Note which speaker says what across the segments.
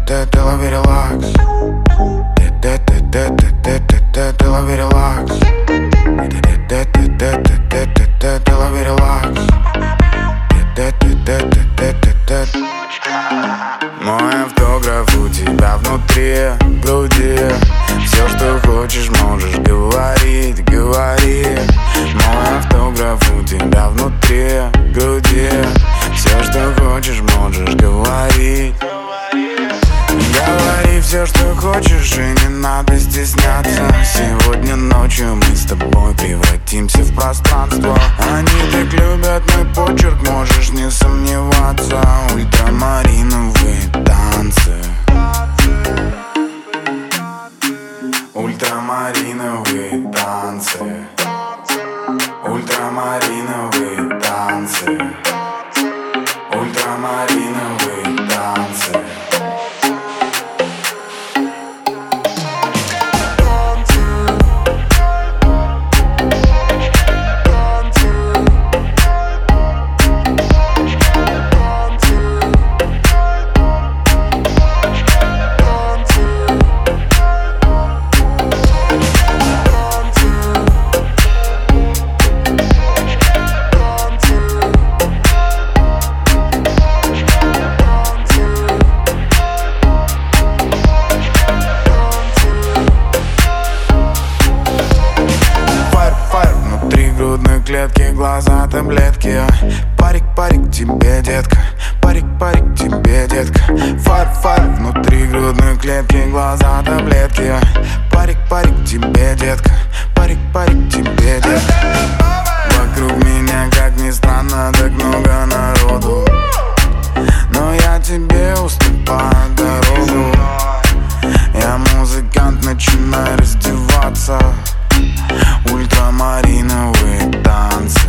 Speaker 1: Ты лови релакс. Ты лови релакс. Ты лови релакс. Мой автограф у тебя внутри груди. Все, что хочешь, можешь говорить, говори. Мой автограф у тебя внутри груди. Все, что хочешь, можешь говорить. Говори все, что хочешь, и не надо стесняться. Сегодня ночью мы с тобой превратимся в пространство. Они так любят мой почерк, можешь не сомневаться. Ультрамариновые танцы. Ультрамариновые танцы. Ультрамариновые танцы. Ультрамариновые танцы. Клетки, глаза, таблетки. Парик, парик, тебе, детка. Парик, парик, тебе, детка. Фар, внутри грудной клетки, глаза, таблетки. Парик, парик, тебе, детка. Парик, парик, тебе, детка. Вокруг меня, как ни странно, так много народу, но я тебе уступаю дорогу. Я музыкант, начинаю раздеваться. Ультрамариновые танцы.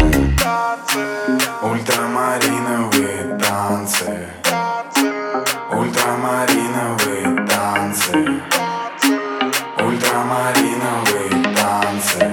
Speaker 1: Ультрамариновые танцы. Ультрамариновые танцы. Ультрамариновые танцы.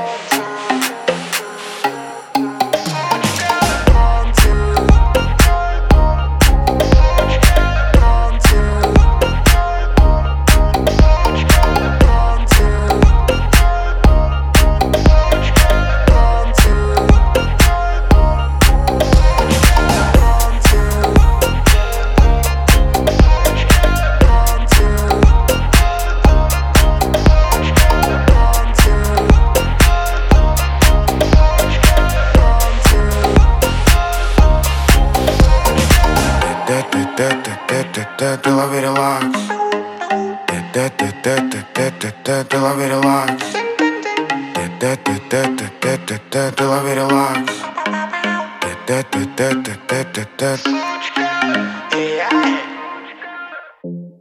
Speaker 1: Ты лови релакс. Ты лови релакс. Ты лови релакс.